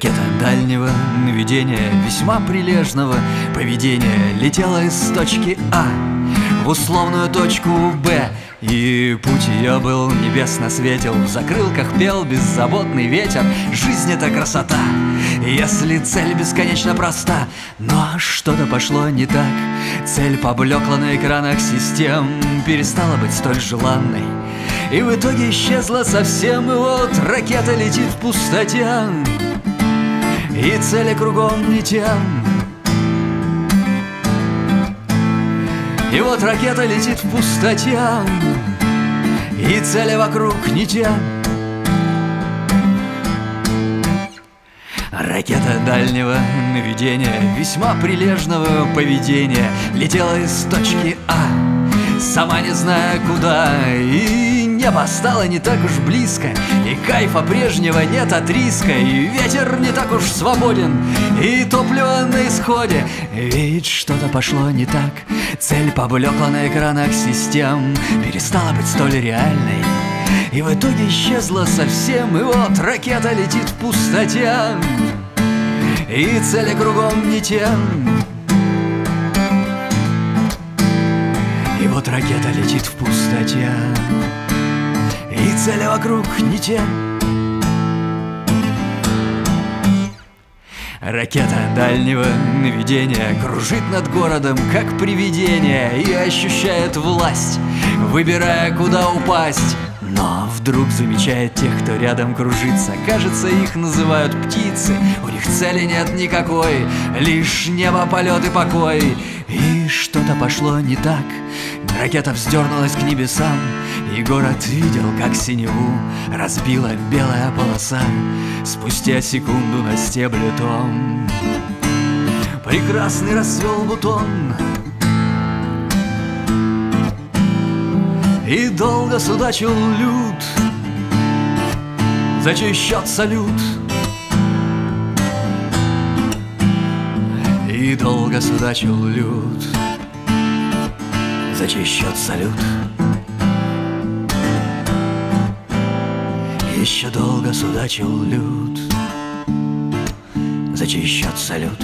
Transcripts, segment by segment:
Ракета дальнего наведения, весьма прилежного поведения, летела из точки А в условную точку Б. И путь ее был небесно светел, в закрылках пел беззаботный ветер. Жизнь — это красота, если цель бесконечно проста. Но что-то пошло не так, цель поблекла на экранах систем, перестала быть столь желанной и в итоге исчезла совсем. И вот ракета летит в пустоте, и цели кругом не те. И вот ракета летит в пустоте, и цели вокруг не те. Ракета дальнего наведения, весьма прилежного поведения, летела из точки А, сама не зная куда. И небо стало не так уж близко, и кайфа прежнего нет от риска, и ветер не так уж свободен, и топливо на исходе. Ведь что-то пошло не так, цель поблекла на экранах систем, перестала быть столь реальной и в итоге исчезла совсем. И вот ракета летит в пустоте, и цели кругом не те. И вот ракета летит в пустоте, и цели вокруг не те. Ракета дальнего наведения кружит над городом, как привидение, и ощущает власть, выбирая, куда упасть. Но вдруг замечает тех, кто рядом кружится. Кажется, их называют птицы. У них цели нет никакой, лишь небо, полет и покой. И что-то пошло не так, ракета вздернулась к небесам, и город видел, как синеву разбила белая полоса. Спустя секунду на стебле том прекрасный расцвел бутон, и долго судачил люд, за чей счет салют. И долго судачил люд, за чей счет салют. Еще долго судачил люд, за чей счет салют.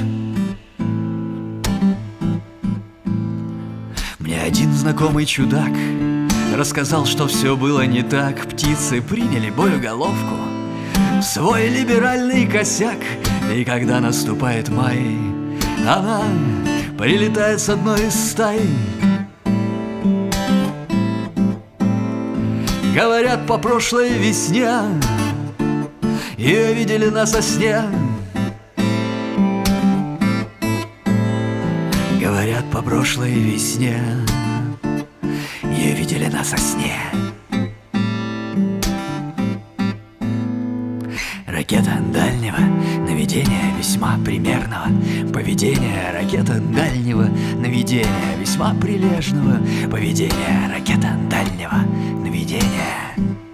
Мне один знакомый чудак рассказал, что все было не так. Птицы приняли боеголовку в свой либеральный косяк, и когда наступает май, она прилетает с одной из стай. Говорят, по прошлой весне ее видели на сосне. Говорят, по прошлой весне ее видели на сосне. Ракета дальнего наведения, весьма примерного поведения. Ракета дальнего наведения, весьма прилежного поведения. Ракета дальнего наведения.